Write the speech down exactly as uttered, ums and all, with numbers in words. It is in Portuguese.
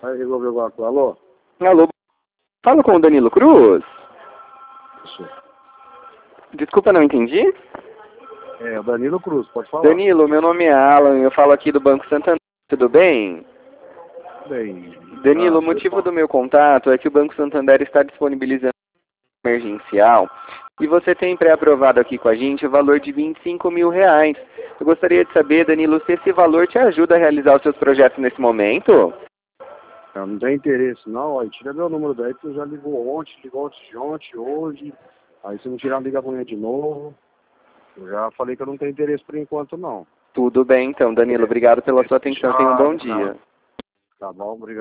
Vai resolver alguma coisa. Alô? Alô, falo com o Danilo Cruz? Isso. Desculpa, não entendi? É, o Danilo Cruz, pode falar. Danilo, meu nome é Alan, eu falo aqui do Banco Santander, tudo bem? Bem, Danilo, ah, o motivo do meu contato é que o Banco Santander está disponibilizando um emergencial e você tem pré-aprovado aqui com a gente o valor de vinte e cinco mil reais. Eu gostaria de saber, Danilo, se esse valor te ajuda a realizar os seus projetos nesse momento? eu não tem interesse não, aí tira meu número daí que eu já ligou ontem, ligou ontem de ontem, hoje, aí se não tirar liga amanhã de novo. Eu já falei que eu não tenho interesse por enquanto não. Tudo bem então, Danilo, obrigado pela sua atenção, tenha um bom Já, dia. tá bom, obrigado.